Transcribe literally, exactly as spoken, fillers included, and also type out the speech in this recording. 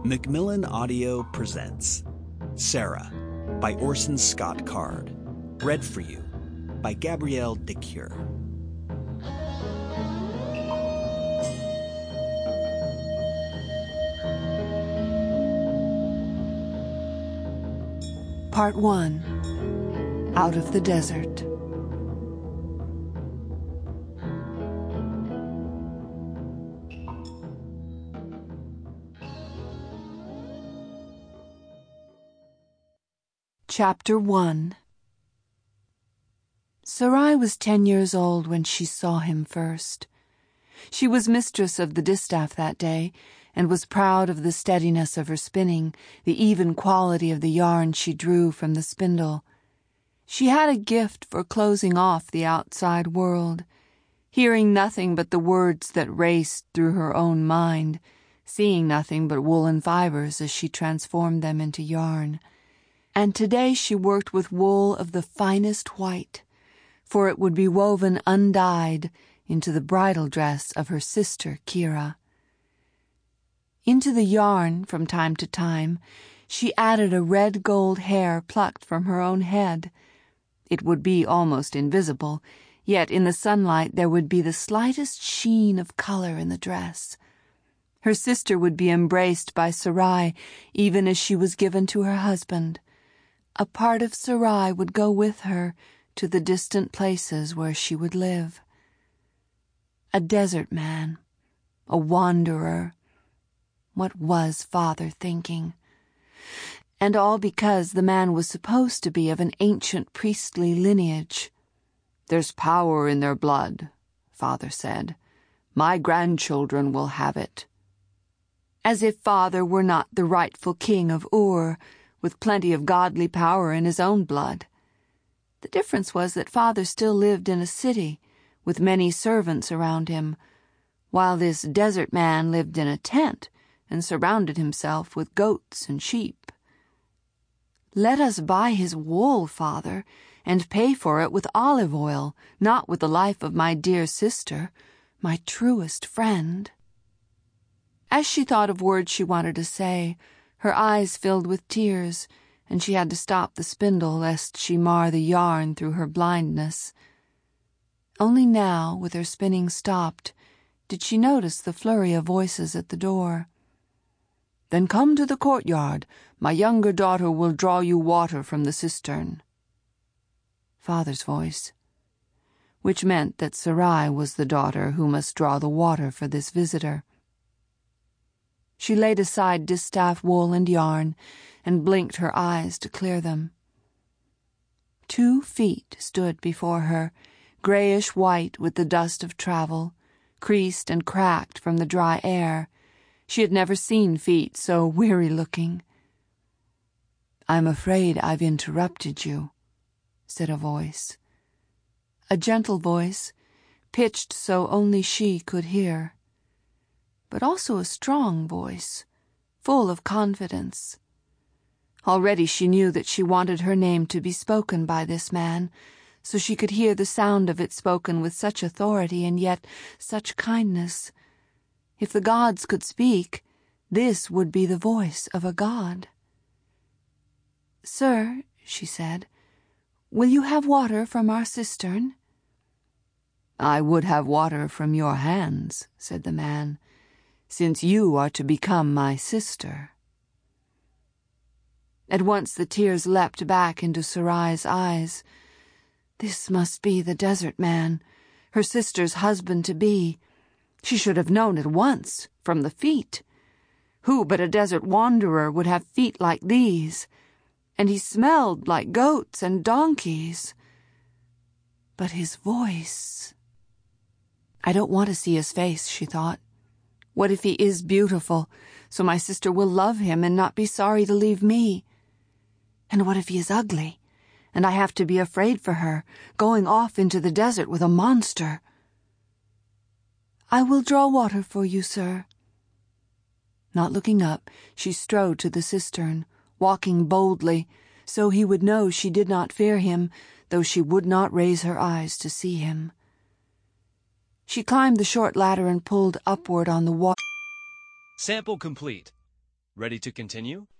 Macmillan Audio presents Sarah by Orson Scott Card. Read for you by Gabrielle de Cure. Part one. Out of the Desert. Chapter one. Sarai was ten years old when she saw him first. She was mistress of the distaff that day, and was proud of the steadiness of her spinning, the even quality of the yarn she drew from the spindle. She had a gift for closing off the outside world, hearing nothing but the words that raced through her own mind, seeing nothing but woolen fibers as she transformed them into yarn. And today she worked with wool of the finest white, for it would be woven undyed into the bridal dress of her sister Kira. Into the yarn, from time to time, she added a red gold hair plucked from her own head. It would be almost invisible, yet in the sunlight there would be the slightest sheen of color in the dress. Her sister would be embraced by Sarai even as she was given to her husband. A part of Sarai would go with her to the distant places where she would live. A desert man, a wanderer. What was father thinking? And all because the man was supposed to be of an ancient priestly lineage. "There's power in their blood," father said. "My grandchildren will have it." As if father were not the rightful king of Ur, with plenty of godly power in his own blood. The difference was that father still lived in a city, with many servants around him, while this desert man lived in a tent and surrounded himself with goats and sheep. "Let us buy his wool, father, and pay for it with olive oil, not with the life of my dear sister, my truest friend." As she thought of words she wanted to say, her eyes filled with tears, and she had to stop the spindle lest she mar the yarn through her blindness. Only now, with her spinning stopped, did she notice the flurry of voices at the door. "Then come to the courtyard. My younger daughter will draw you water from the cistern." Father's voice, which meant that Sarai was the daughter who must draw the water for this visitor. She laid aside distaff wool and yarn, and blinked her eyes to clear them. Two feet stood before her, grayish-white with the dust of travel, creased and cracked from the dry air. She had never seen feet so weary-looking. "I'm afraid I've interrupted you," said a voice. A gentle voice, pitched so only she could hear. But also a strong voice, full of confidence. Already she knew that she wanted her name to be spoken by this man, so she could hear the sound of it spoken with such authority and yet such kindness. If the gods could speak, this would be the voice of a god. "Sir," she said, "will you have water from our cistern?" "I would have water from your hands," said the man, "since you are to become my sister." At once the tears leapt back into Sarai's eyes. This must be the desert man, her sister's husband-to-be. She should have known at once, from the feet. Who but a desert wanderer would have feet like these? And he smelled like goats and donkeys. But his voice... I don't want to see his face, she thought. What if he is beautiful, so my sister will love him and not be sorry to leave me? And what if he is ugly, and I have to be afraid for her, going off into the desert with a monster? "I will draw water for you, sir." Not looking up, she strode to the cistern, walking boldly, so he would know she did not fear him, though she would not raise her eyes to see him. She climbed the short ladder and pulled upward on the water. Sample complete. Ready to continue?